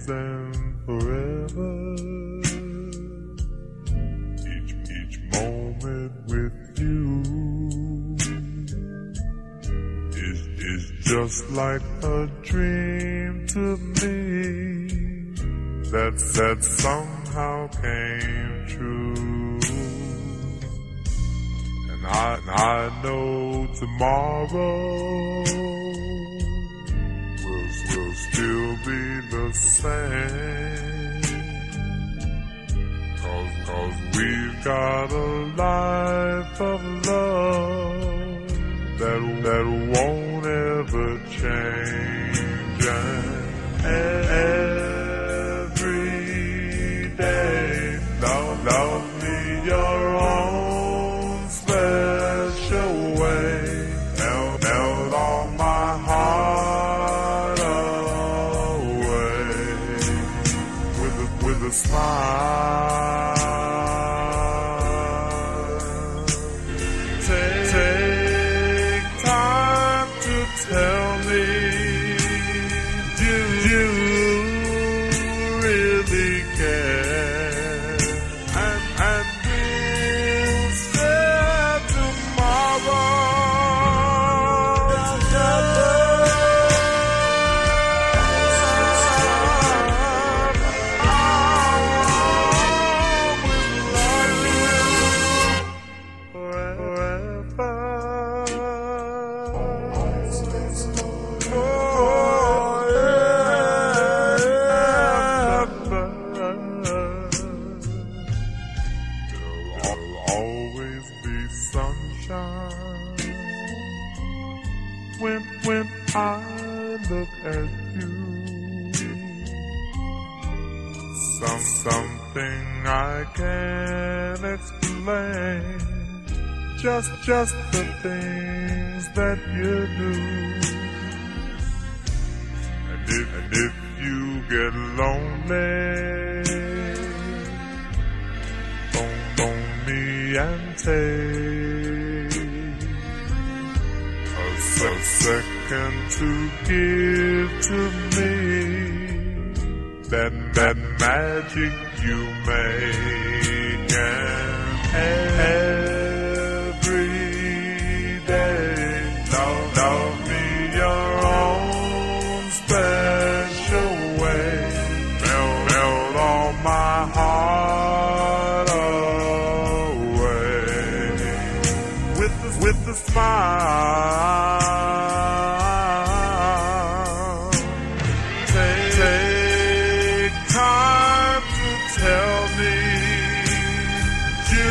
always and forever. Each moment with you is just like a dream to me that somehow came true. And I know tomorrow will still be the same, 'cause we've got a life of love that won't ever change. And every day, love me your own special way. Melt all my heart away with a smile. Take time to tell me, do you really care? And we'll share tomorrow together. Always be sunshine when I look at you. Something I can't explain. Just the things that you do. And if you get lonely, phone me and take a second to give to me that magic you make. And every day, love me your own special way. Melt all my heart away with a smile. Take time to tell me, you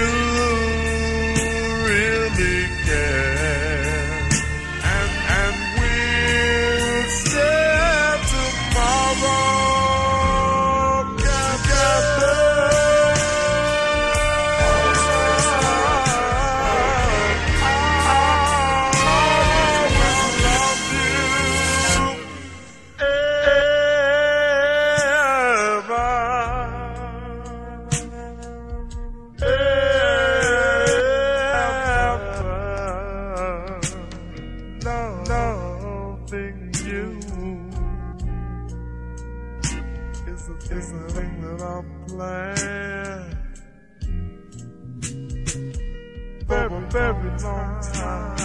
really care. And we'll share tomorrow together. Loving you is the thing that I'm planning very long time.